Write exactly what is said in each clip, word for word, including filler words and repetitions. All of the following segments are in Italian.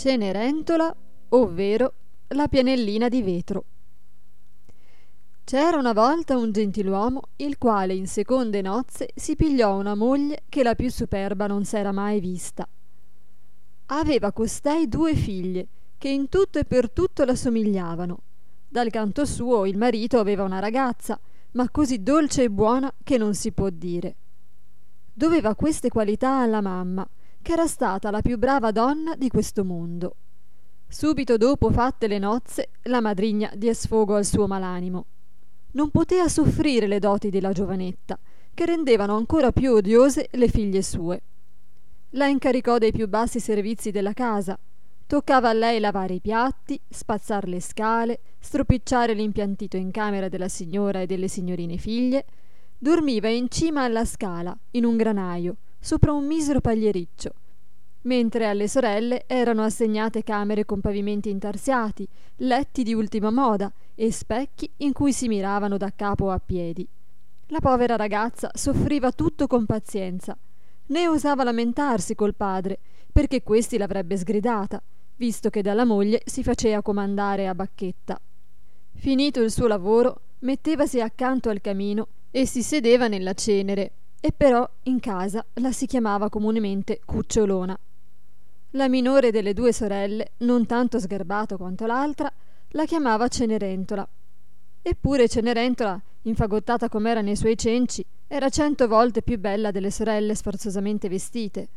Cenerentola, ovvero la pianellina di vetro. C'era una volta un gentiluomo il quale in seconde nozze si pigliò una moglie che la più superba non s'era mai vista. Aveva costei due figlie che in tutto e per tutto la somigliavano. Dal canto suo il marito aveva una ragazza, ma così dolce e buona che non si può dire. Doveva queste qualità alla mamma, che era stata la più brava donna di questo mondo. Subito dopo fatte le nozze, la madrigna diè sfogo al suo malanimo. Non potea soffrire le doti della giovanetta, che rendevano ancora più odiose le figlie sue. La incaricò dei più bassi servizi della casa. Toccava a lei lavare i piatti, spazzar le scale, stropicciare l'impiantito in camera della signora e delle signorine figlie. Dormiva in cima alla scala, in un granaio, sopra un misero pagliericcio, mentre alle sorelle erano assegnate camere con pavimenti intarsiati, letti di ultima moda e specchi in cui si miravano da capo a piedi. La povera ragazza soffriva tutto con pazienza, né osava lamentarsi col padre, perché questi l'avrebbe sgridata, visto che dalla moglie si facea comandare a bacchetta. Finito il suo lavoro, mettevasi accanto al camino e si sedeva nella cenere, e però in casa la si chiamava comunemente Cucciolona. La minore delle due sorelle, non tanto sgarbato quanto l'altra, la chiamava Cenerentola. Eppure Cenerentola, infagottata com'era nei suoi cenci, era cento volte più bella delle sorelle sforzosamente vestite.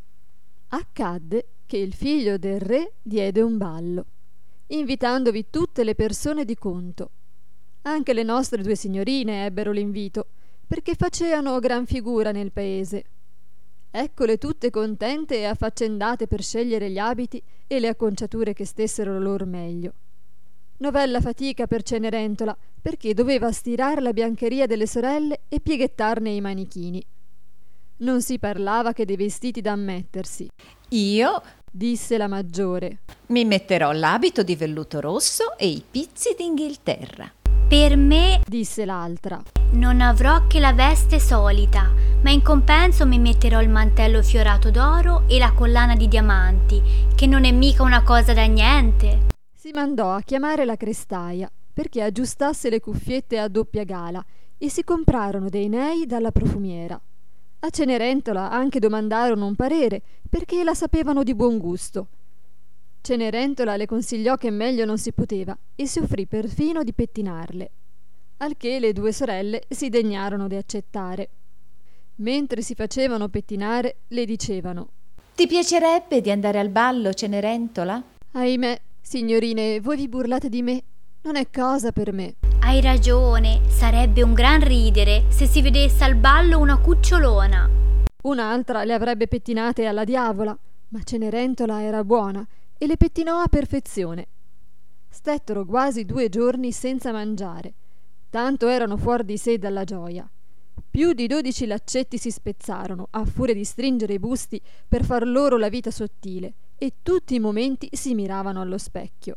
Accadde che il figlio del re diede un ballo, invitandovi tutte le persone di conto. Anche le nostre due signorine ebbero l'invito, perché faceano gran figura nel paese. Eccole tutte contente e affaccendate per scegliere gli abiti e le acconciature che stessero loro meglio. Novella fatica per Cenerentola, perché doveva stirar la biancheria delle sorelle e pieghettarne i manichini. Non si parlava che dei vestiti da ammettersi. Io, disse la maggiore, mi metterò l'abito di velluto rosso e i pizzi d'Inghilterra. Per me, disse l'altra, non avrò che la veste solita, ma in compenso mi metterò il mantello fiorato d'oro e la collana di diamanti, che non è mica una cosa da niente. Si mandò a chiamare la crestaia perché aggiustasse le cuffiette a doppia gala e si comprarono dei nei dalla profumiera. A Cenerentola anche domandarono un parere perché la sapevano di buon gusto. Cenerentola le consigliò che meglio non si poteva e si offrì perfino di pettinarle, al che le due sorelle si degnarono di accettare. Mentre si facevano pettinare, le dicevano: Ti piacerebbe di andare al ballo, Cenerentola? Ahimè, signorine, voi vi burlate di me. Non è cosa per me. Hai ragione, sarebbe un gran ridere se si vedesse al ballo una cucciolona. Un'altra le avrebbe pettinate alla diavola, ma Cenerentola era buona e le pettinò a perfezione. Stettero quasi due giorni senza mangiare, tanto erano fuori di sé dalla gioia. Più di dodici laccetti si spezzarono a furia di stringere i busti per far loro la vita sottile, e tutti i momenti si miravano allo specchio.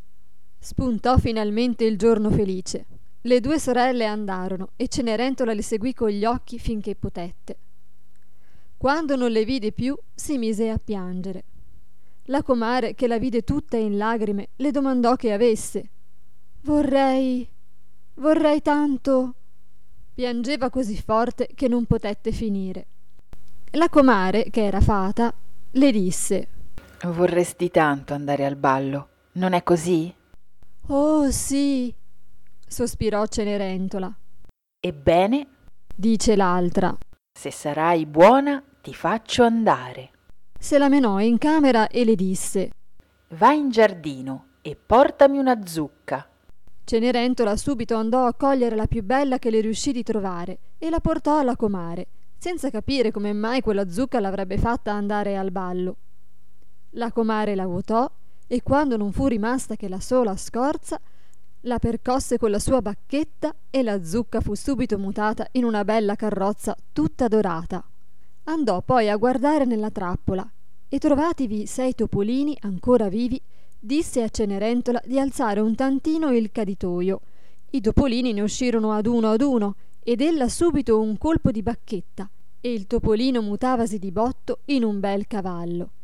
Spuntò finalmente il giorno felice. Le due sorelle andarono e Cenerentola le seguì con gli occhi finché potette. Quando non le vide più, si mise a piangere. La comare, che la vide tutta in lagrime, le domandò che avesse. Vorrei, vorrei tanto. Piangeva così forte che non potette finire. La comare, che era fata, le disse: Vorresti tanto andare al ballo, non è così? Oh sì, sospirò Cenerentola. Ebbene, dice l'altra, se sarai buona ti faccio andare. Se la menò in camera e le disse: Vai in giardino e portami una zucca. Cenerentola subito andò a cogliere la più bella che le riuscì di trovare e la portò alla comare, senza capire come mai quella zucca l'avrebbe fatta andare al ballo. La comare la vuotò e quando non fu rimasta che la sola scorza, la percosse con la sua bacchetta e la zucca fu subito mutata in una bella carrozza tutta dorata. Andò poi a guardare nella trappola e trovativi sei topolini ancora vivi, disse a Cenerentola di alzare un tantino il caditoio. I topolini ne uscirono ad uno ad uno ed ella subito un colpo di bacchetta e il topolino mutavasi di botto in un bel cavallo.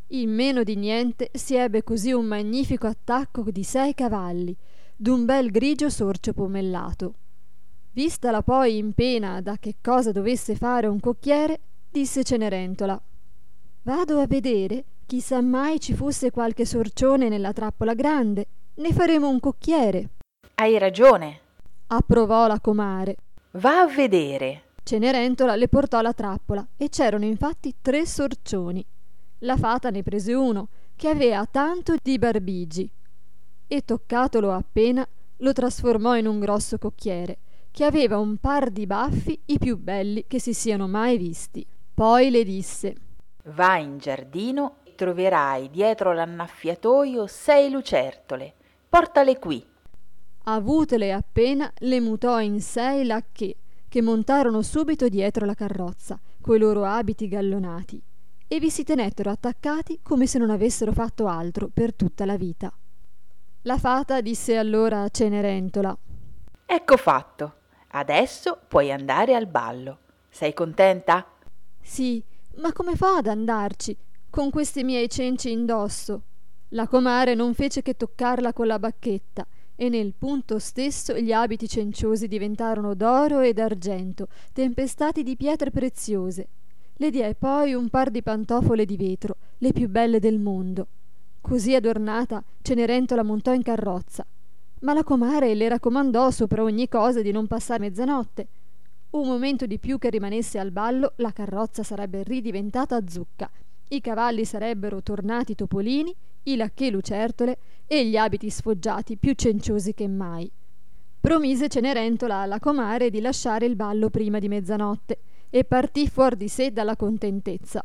In meno di niente si ebbe così un magnifico attacco di sei cavalli, d'un bel grigio sorcio pomellato. Vistala poi in pena da che cosa dovesse fare un cocchiere, disse Cenerentola: «Vado a vedere, chissà mai ci fosse qualche sorcione nella trappola grande, ne faremo un cocchiere». Hai ragione, approvò la comare. va a vedere. Cenerentola le portò la trappola e c'erano infatti tre sorcioni. La fata ne prese uno che aveva tanto di barbigi e, toccatolo appena, lo trasformò in un grosso cocchiere che aveva un par di baffi i più belli che si siano mai visti. Poi le disse: «Vai in giardino e troverai dietro l'annaffiatoio sei lucertole, portale qui». Avutele appena, le mutò in sei lacchè, che montarono subito dietro la carrozza coi loro abiti gallonati e vi si tenettero attaccati come se non avessero fatto altro per tutta la vita. La fata disse allora a Cenerentola: «Ecco fatto, adesso puoi andare al ballo. Sei contenta?» «Sì, ma come fa ad andarci con questi miei cenci indosso?» La comare non fece che toccarla con la bacchetta e nel punto stesso gli abiti cenciosi diventarono d'oro e d'argento, tempestati di pietre preziose. Le diè poi un par di pantofole di vetro, le più belle del mondo. Così adornata, Cenerentola montò in carrozza, ma la comare le raccomandò sopra ogni cosa di non passare mezzanotte. Un momento di più che rimanesse al ballo, la carrozza sarebbe ridiventata zucca, i cavalli sarebbero tornati topolini, i lacchè lucertole e gli abiti sfoggiati più cenciosi che mai. Promise Cenerentola alla comare di lasciare il ballo prima di mezzanotte e partì fuor di sé dalla contentezza.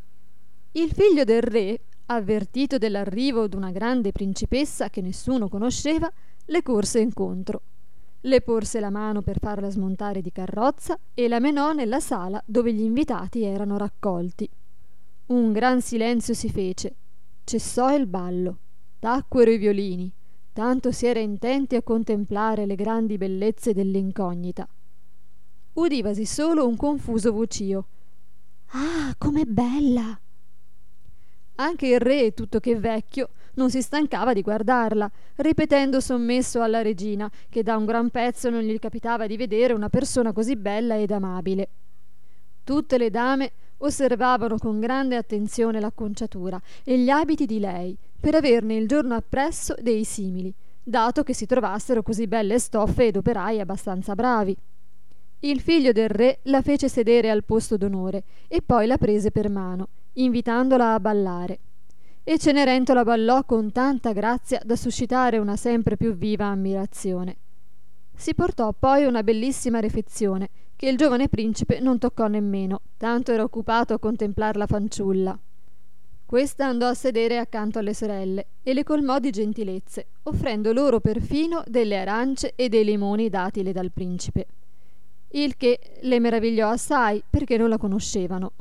Il figlio del re, avvertito dell'arrivo d'una grande principessa che nessuno conosceva, le corse incontro. Le porse la mano per farla smontare di carrozza e la menò nella sala dove gli invitati erano raccolti. Un gran silenzio si fece, cessò il ballo, tacquero i violini, tanto si era intenti a contemplare le grandi bellezze dell'incognita. Udivasi solo un confuso vocio: «Ah, com'è bella!» Anche il re, tutto che vecchio, non si stancava di guardarla, ripetendo sommesso alla regina che da un gran pezzo non gli capitava di vedere una persona così bella ed amabile. Tutte le dame osservavano con grande attenzione l'acconciatura e gli abiti di lei, per averne il giorno appresso dei simili, dato che si trovassero così belle stoffe ed operai abbastanza bravi. Il figlio del re la fece sedere al posto d'onore e poi la prese per mano, invitandola a ballare. E Cenerentola ballò con tanta grazia da suscitare una sempre più viva ammirazione. Si portò poi una bellissima refezione che il giovane principe non toccò nemmeno, tanto era occupato a contemplar la fanciulla. Questa andò a sedere accanto alle sorelle e le colmò di gentilezze, offrendo loro perfino delle arance e dei limoni datile dal principe, il che le meravigliò assai perché non la conoscevano.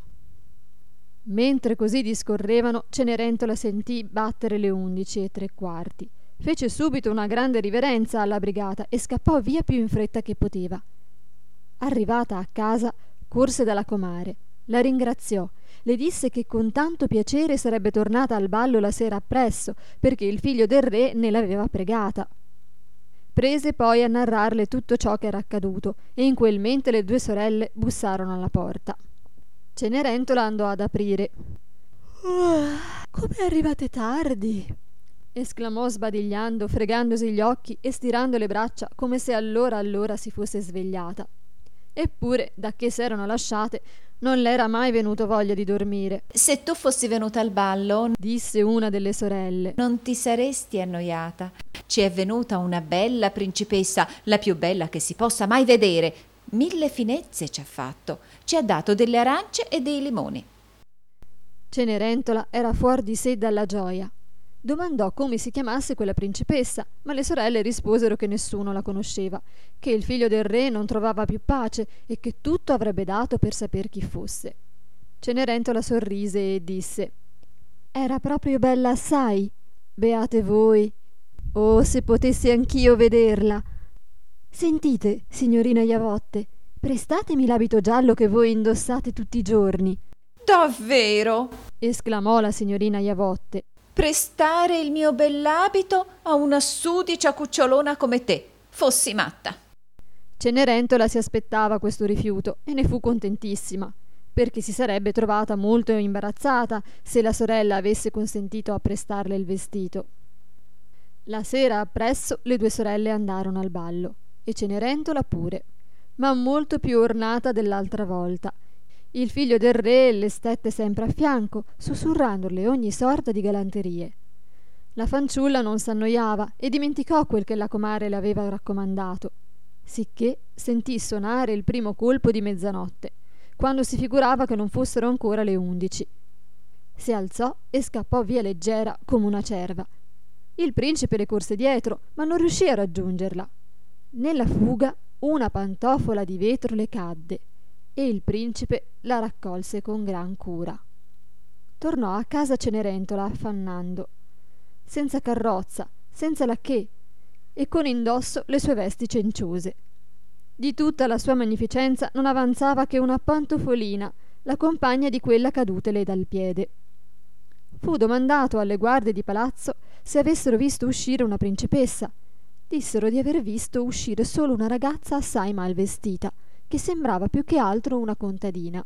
Mentre così discorrevano, Cenerentola sentì battere le undici e tre quarti. Fece subito una grande riverenza alla brigata e scappò via più in fretta che poteva. Arrivata a casa, corse dalla comare, la ringraziò, le disse che con tanto piacere sarebbe tornata al ballo la sera appresso, perché il figlio del re ne l'aveva pregata. Prese poi a narrarle tutto ciò che era accaduto e in quel mente le due sorelle bussarono alla porta. Cenerentola andò ad aprire. «Oh, come arrivate tardi!» esclamò sbadigliando, fregandosi gli occhi e stirando le braccia come se allora allora si fosse svegliata. Eppure, da che s'erano lasciate, non le era mai venuto voglia di dormire. Se tu fossi venuta al ballo, disse una delle sorelle, non ti saresti annoiata. Ci è venuta una bella principessa, la più bella che si possa mai vedere. Mille finezze ci ha fatto. Ci ha dato delle arance e dei limoni. Cenerentola era fuor di sé dalla gioia. Domandò come si chiamasse quella principessa, ma le sorelle risposero che nessuno la conosceva, che il figlio del re non trovava più pace e che tutto avrebbe dato per saper chi fosse. Cenerentola sorrise e disse: «Era proprio bella assai? Beate voi! Oh, se potessi anch'io vederla! Sentite, signorina Iavotte, prestatemi l'abito giallo che voi indossate tutti i giorni». Davvero? esclamò la signorina Iavotte. Prestare il mio bell'abito a una sudicia cucciolona come te. Fossi matta. Cenerentola si aspettava questo rifiuto e ne fu contentissima, perché si sarebbe trovata molto imbarazzata se la sorella avesse consentito a prestarle il vestito. La sera appresso le due sorelle andarono al ballo, e Cenerentola pure, ma molto più ornata dell'altra volta. Il figlio del re le stette sempre a fianco, sussurrandole ogni sorta di galanterie. La fanciulla non s'annoiava e dimenticò quel che la comare le aveva raccomandato, sicché sentì sonare il primo colpo di mezzanotte, quando si figurava che non fossero ancora le undici. Si alzò e scappò via leggera come una cerva. Il principe le corse dietro, ma non riuscì a raggiungerla. Nella fuga una pantofola di vetro le cadde e il principe la raccolse con gran cura. Tornò a casa Cenerentola affannando, senza carrozza, senza lacchè, e con indosso le sue vesti cenciose. Di tutta la sua magnificenza non avanzava che una pantofolina, la compagna di quella cadutele dal piede. Fu domandato alle guardie di palazzo se avessero visto uscire una principessa. Dissero di aver visto uscire solo una ragazza assai mal vestita, che sembrava più che altro una contadina.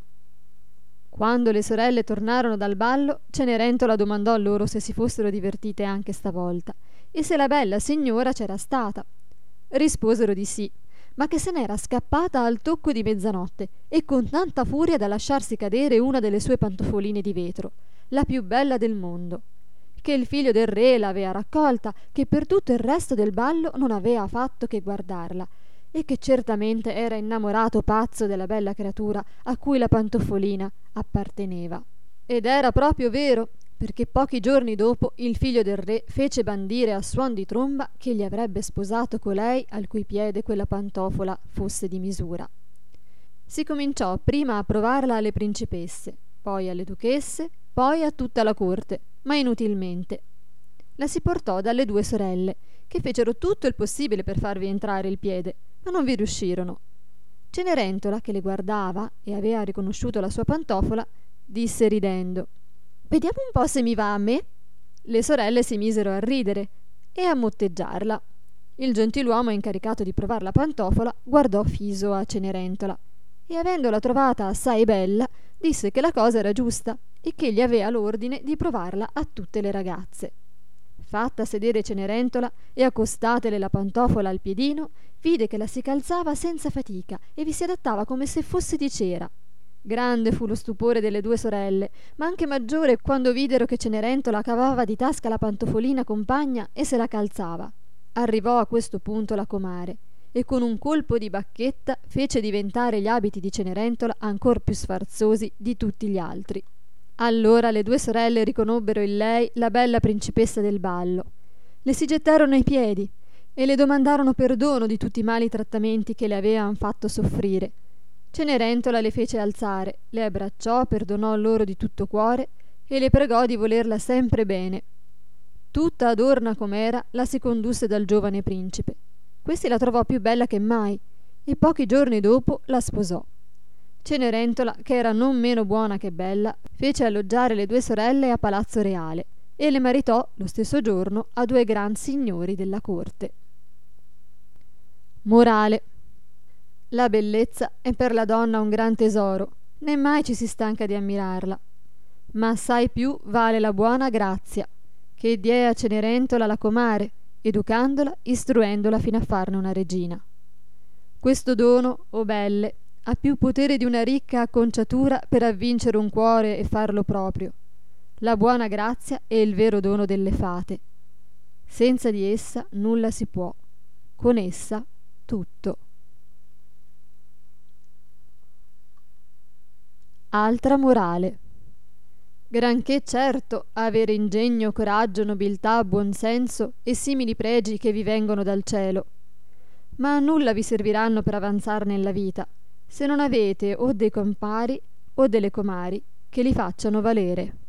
Quando le sorelle tornarono dal ballo, Cenerentola domandò loro se si fossero divertite anche stavolta e se la bella signora c'era stata. Risposero di sì, ma che se n'era scappata al tocco di mezzanotte e con tanta furia da lasciarsi cadere una delle sue pantofoline di vetro, la più bella del mondo, che il figlio del re l'avea raccolta, che per tutto il resto del ballo non avea fatto che guardarla, e che certamente era innamorato pazzo della bella creatura a cui la pantofolina apparteneva. Ed era proprio vero, perché pochi giorni dopo il figlio del re fece bandire a suon di tromba che gli avrebbe sposato colei al cui piede quella pantofola fosse di misura. Si cominciò prima a provarla alle principesse, poi alle duchesse, poi a tutta la corte, ma inutilmente. La si portò dalle due sorelle, che fecero tutto il possibile per farvi entrare il piede, ma non vi riuscirono. Cenerentola, che le guardava e aveva riconosciuto la sua pantofola, disse ridendo: «Vediamo un po' se mi va a me». Le sorelle si misero a ridere e a motteggiarla. Il gentiluomo incaricato di provar la pantofola guardò fiso a Cenerentola e, avendola trovata assai bella, disse che la cosa era giusta e che gli avea l'ordine di provarla a tutte le ragazze. Fatta sedere Cenerentola e accostatele la pantofola al piedino, vide che la si calzava senza fatica e vi si adattava come se fosse di cera. Grande fu lo stupore delle due sorelle, ma anche maggiore quando videro che Cenerentola cavava di tasca la pantofolina compagna e se la calzava. Arrivò a questo punto la comare e con un colpo di bacchetta fece diventare gli abiti di Cenerentola ancor più sfarzosi di tutti gli altri. Allora le due sorelle riconobbero in lei la bella principessa del ballo. Le si gettarono ai piedi e le domandarono perdono di tutti i mali trattamenti che le avean fatto soffrire. Cenerentola le fece alzare, le abbracciò, perdonò loro di tutto cuore e le pregò di volerla sempre bene. Tutta adorna com'era, la si condusse dal giovane principe. Questi la trovò più bella che mai e pochi giorni dopo la sposò. Cenerentola, che era non meno buona che bella, fece alloggiare le due sorelle a Palazzo Reale e le maritò lo stesso giorno a due gran signori della corte. Morale: la bellezza è per la donna un gran tesoro, né mai ci si stanca di ammirarla, ma assai più vale la buona grazia, che diè a Cenerentola la comare, educandola, istruendola fino a farne una regina. Questo dono, o belle, ha più potere di una ricca acconciatura per avvincere un cuore e farlo proprio. La buona grazia è il vero dono delle fate. Senza di essa nulla si può, con essa tutto. Altra morale: granché certo avere ingegno, coraggio, nobiltà, buonsenso e simili pregi che vi vengono dal cielo, ma a nulla vi serviranno per avanzar nella vita, se non avete o dei compari o delle comari che li facciano valere.